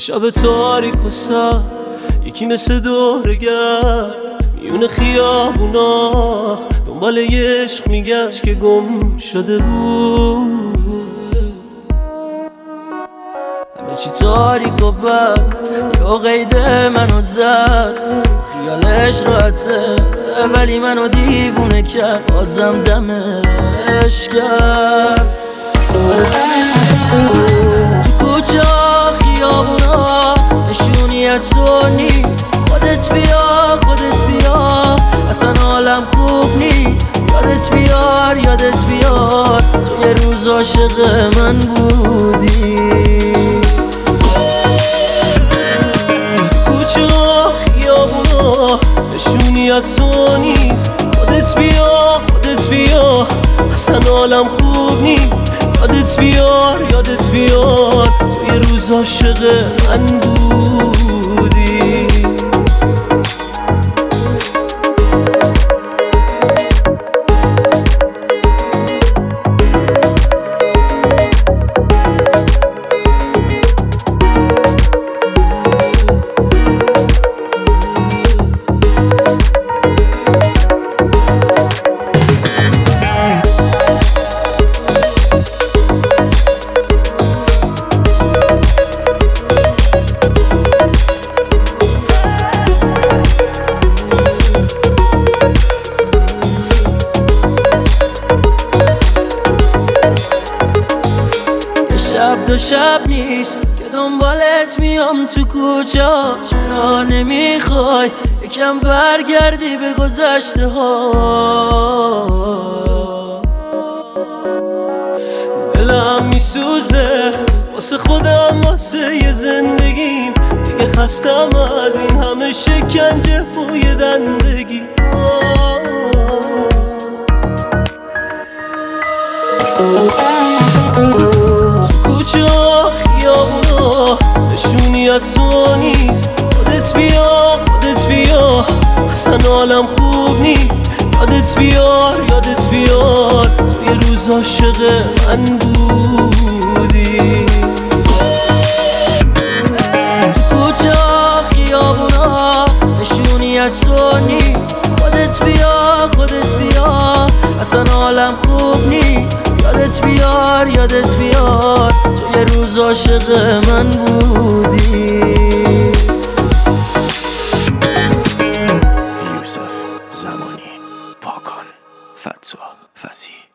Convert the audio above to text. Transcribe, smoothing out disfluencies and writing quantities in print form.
شب تاریک و سر یکی مثل دورگرد میون خیابونا دنبال یه عشق میگشت که گم شده بود. همه چی تاریک و بد یا قید منو زد، خیالش راحته ولی منو دیوونه کرد، بازم دمش کرد. تو کوچه خیابونا نشونی از تو نیست، خودت بیا خودت بیا، اصلا حالم خوب نیست. یادت بیار تو یه روز عاشق من بودی. تو کوچه خیابونا نشونی از تو نیست، خودت بیا اصلا حالم خوب نیست. یادت بیار تو یه روز عاشق من بودی. شب دو شب نیست که دنبالت میام تو کوچه، چرا نمیخوای یکم برگردی به گذشته ها؟ دلم میسوزه واسه خودم، واسه یه زندگیم دیگه، خستم از این همه شکنجه فوی دندگی. کوچه خیابونا نشونی از تو نیست، خودت بیا اصلا حالم خوب نیست. یادت بیار تو یه روز عاشق من بودی. تو کوچه خیابونا نشونی از تو نیست، خودت بیا اصلا حالم خوب نیست. یادت بیار تو یه روز عاشق من بودی. یوسف زمانی، پاکان، فتوح، فسی.